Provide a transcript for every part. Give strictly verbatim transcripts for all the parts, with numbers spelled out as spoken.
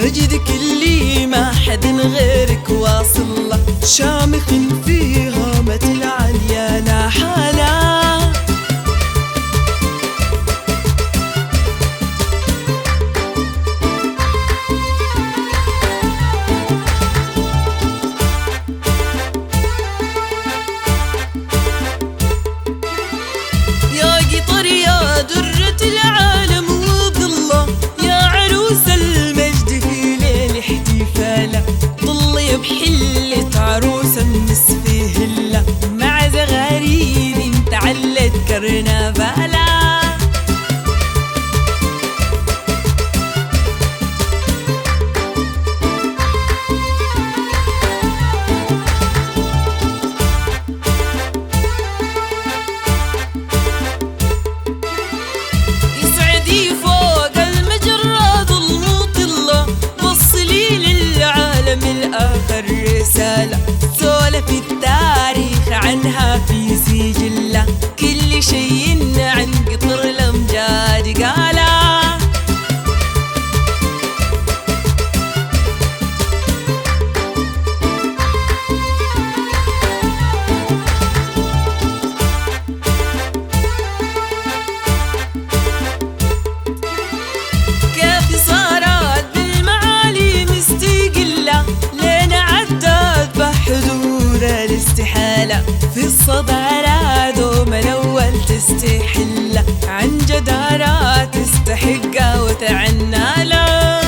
مجدك اللي ما حد غيرك واصل له، شامخ فيها مثل عليا لا حاله. درة العالم وظله، يا عروس المجد في ليل احتفاله، طلي بحلة عروسة النسفة هلا، مع زغاريد تعلت كرنفاله. رسالة سولف التاريخ عنها في سجلة، كل شي عن قطر الأمجاد قاله. كيف صارت بالمعالي مستقلة، حضور الاستحالة في الصدارة دوم الأول تستحلة، عن جدارة تستحق وتعنى له.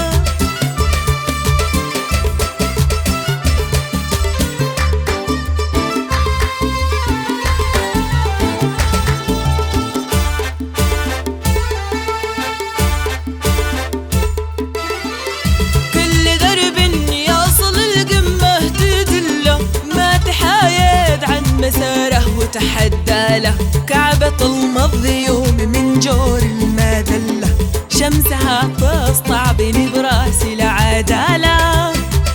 كل درب يصل القمة تدله، ما تحايد عن مساره وتحدى له، كعبة المضي يوم من جور المذلة، شمسها تسطع بنبراس العدالة.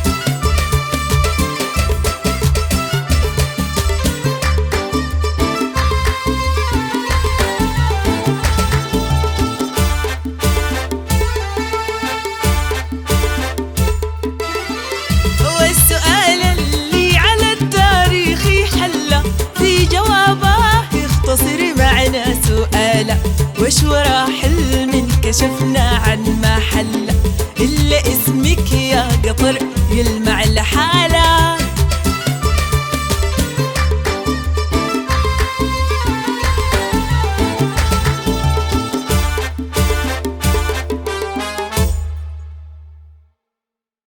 والسؤال اللي على التاريخ يحله، في جوابه يختصر معنا سؤاله، وش ورا حلم كشفنا عن ما حله، إلا اسم